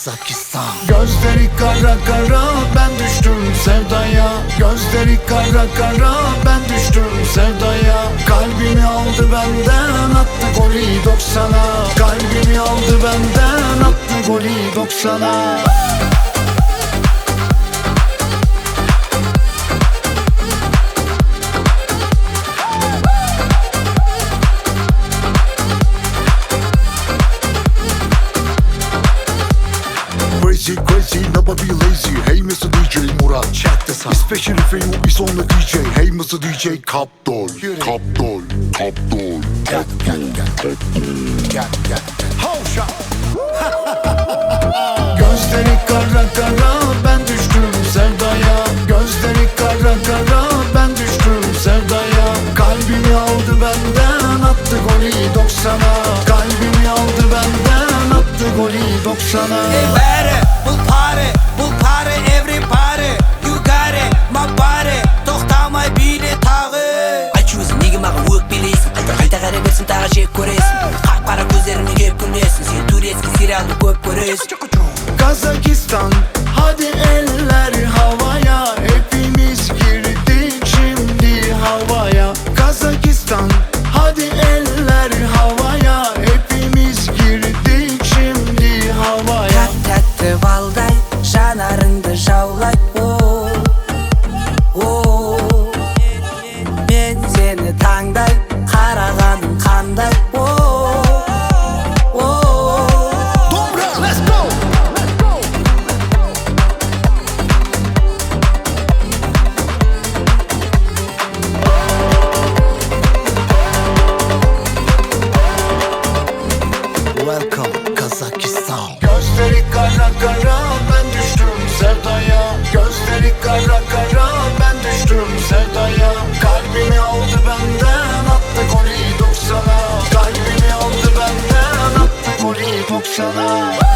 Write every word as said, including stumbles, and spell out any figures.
Kazakistan. Gözleri kara kara, ben düştüm sevdaya. Gözleri kara kara, ben düştüm sevdaya. Kalbimi aldı benden, attı golü doksana. Kalbimi aldı benden, attı golü doksana. Crazy, crazy, never be lazy. Hey Mister D J Murat, check this out. Especially for you, it's on the D J. Hey Mister D J Kapdol, Kapdol, Kapdol. Gel gel gel, gel gel. Havşa. Gözleri kara kara, ben düştüm sevdaya. Gözleri kara kara, ben düştüm sevdaya. Kalbimi aldı benden, attı golü doksana. Kalbimi aldı benden, attı golü doksana. Everybody, bu party, bu party, everybody. You got it, my body. Toxtamay bile tağı. Aç yüzün, nege mağa work bileysin. Qayta qayta qara versin, tağa jek koresin. Qap-qara gözlerini kep gülesin. Sen tureski serialni köp koresin. Kazakistan, hadi eller havaya. Hepimiz girdik şimdi havaya. Kazakistan, hadi eller havaya. Hepimiz girdik şimdi havaya. Tәтті балдай, жанарыңды жаулай. О, о, мен сені таңдай, қарағаның қандай. О, о. Dobra, let's go! Welcome Kazakistan. Gözleri kara kara, ben düştüm sevdaya. Gözleri kara kara, ben düştüm sevdaya. Kalbimi aldı benden, attı golü doksana. Kalbimi aldı benden, attı golü doksana.